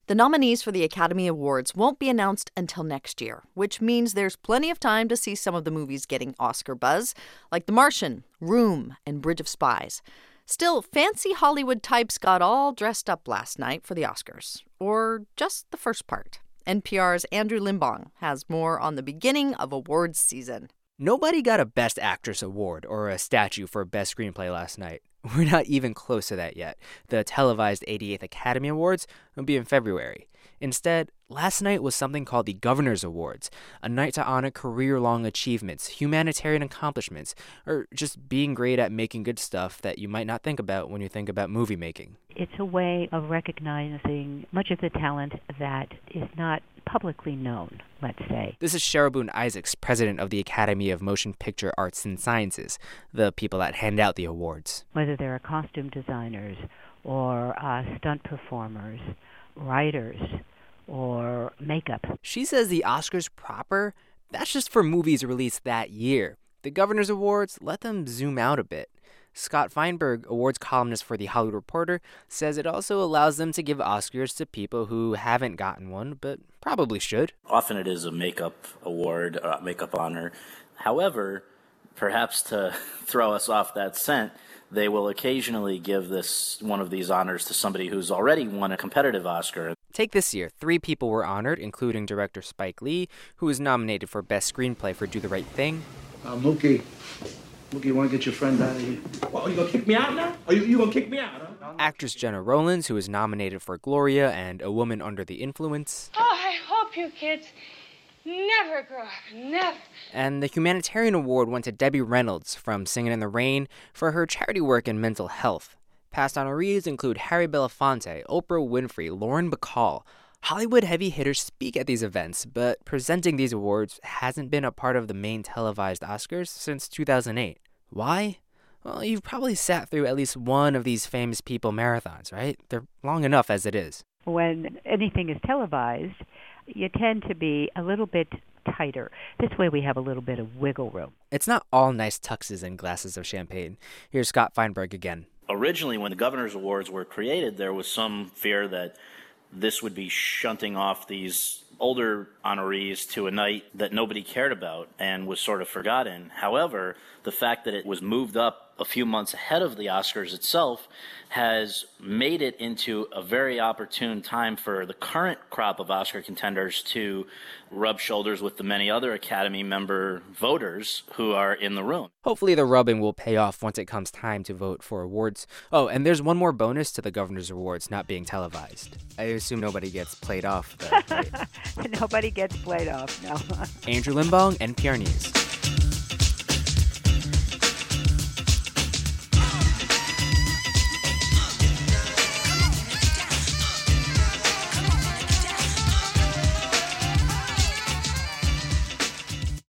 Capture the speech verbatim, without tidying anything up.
The nominees for the Academy Awards won't be announced until next year, which means there's plenty of time to see some of the movies getting Oscar buzz, like The Martian, Room, and Bridge of Spies. Still, fancy Hollywood types got all dressed up last night for the Oscars, or just the first part. N P R's Andrew Limbong has more on the beginning of awards season. Nobody got a Best Actress award or a statue for Best Screenplay last night. We're not even close to that yet. The televised eighty-eighth Academy Awards will be in February. Instead, last night was something called the Governor's Awards, a night to honor career-long achievements, humanitarian accomplishments, or just being great at making good stuff that you might not think about when you think about movie making. It's a way of recognizing much of the talent that is not publicly known, let's say. This is Cheryl Boone Isaacs, president of the Academy of Motion Picture Arts and Sciences, the people that hand out the awards. Whether they're costume designers or uh, stunt performers, writers, or makeup. She says the Oscars proper, that's just for movies released that year. The Governor's Awards, let them zoom out a bit. Scott Feinberg, awards columnist for The Hollywood Reporter, says it also allows them to give Oscars to people who haven't gotten one, but probably should. Often it is a makeup award, uh, makeup honor. However, perhaps to throw us off that scent, they will occasionally give this one of these honors to somebody who's already won a competitive Oscar. Take this year. Three people were honored, including director Spike Lee, who was nominated for Best Screenplay for Do the Right Thing. Uh, Mookie, Mookie, you want to get your friend out of here? Well, are you going to kick me out now? Are you, you going to kick me out, huh? Actress Jenna Rollins, who was nominated for Gloria and A Woman Under the Influence. Oh, I hope you kids never grow up, never. And the Humanitarian Award went to Debbie Reynolds from Singin' in the Rain for her charity work in mental health. Past honorees include Harry Belafonte, Oprah Winfrey, Lauren Bacall. Hollywood heavy hitters speak at these events, but presenting these awards hasn't been a part of the main televised Oscars since two thousand eight. Why? Well, you've probably sat through at least one of these famous people marathons, right? They're long enough as it is. When anything is televised, you tend to be a little bit tighter. This way we have a little bit of wiggle room. It's not all nice tuxes and glasses of champagne. Here's Scott Feinberg again. Originally, when the Governor's Awards were created, there was some fear that this would be shunting off these older honorees to a night that nobody cared about and was sort of forgotten. However, the fact that it was moved up a few months ahead of the Oscars itself has made it into a very opportune time for the current crop of Oscar contenders to rub shoulders with the many other Academy member voters who are in the room. Hopefully the rubbing will pay off once it comes time to vote for awards. Oh, and there's one more bonus to the Governor's Awards not being televised. I assume nobody gets played off, though, right? Nobody gets played off, no. Andrew Limbong, N P R News.